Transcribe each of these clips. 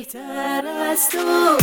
بهتر از تو.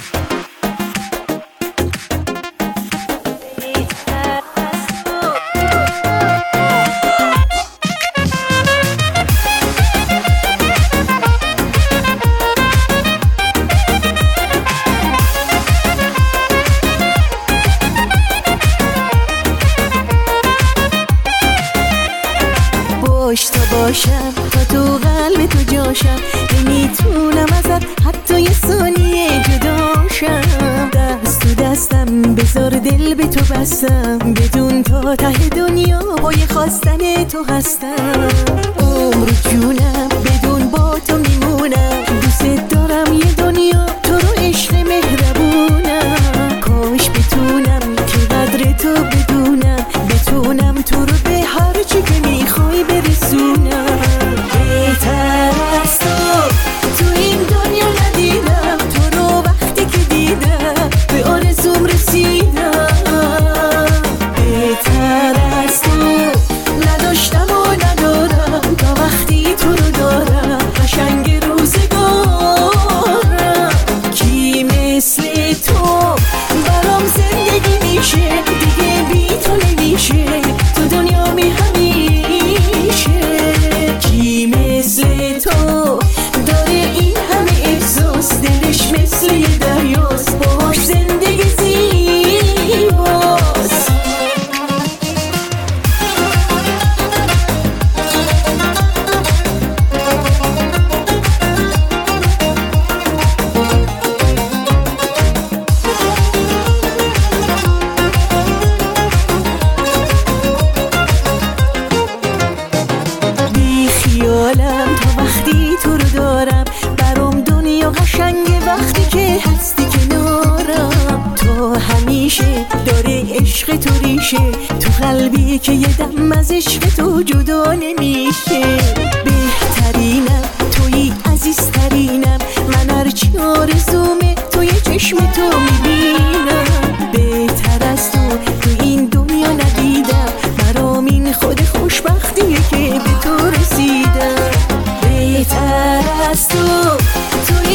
تا باشم تا تو قلب تو جاشم، نمیتونم ازت حتی یه ثانیه جداشم. دست تو دستم بذار دل به تو بستم، بدون تا ته دنیا پای خواستن تو هستم. عمر جونم بدون با تو میمونم، دوست دارم یه دنیا تو رو عشق مهربونم. کاش بتونم که قدر تو بدونم، بتونم تو رو به هر چی که میخوای برسونم. بهتر از تو این دنیا ندیدم، تو رو وقتی که دیدم به آرزوم رسیدم. بهتر از تو نداشتم و ندارم، تا وقتی تو رو دارم قشنگ روزگارم. کی مثل تو برام زندگی میشه، دیگه بی تو نمیشه تو دنیا می همیشه. کی مثل تو داره این همه احساس، دلش مثل یه دریاست، باش زندگی زیباست. خیالم تا وقتی تو رو دارم، برام دنیا قشنگه وقتی که هستی کنارم. تو همیشه داره عشق تو ریشه، تو قلبی که یه دم از عشق تو جدا نمیشه. بهترینم تویی عزیزترینم، من هرچی آرزومه توی چشم تو میبینم. بهتر از تو این دنیا ندیدم، برام این خود خوشبختیه که به تو رسیدم. بهتر از تو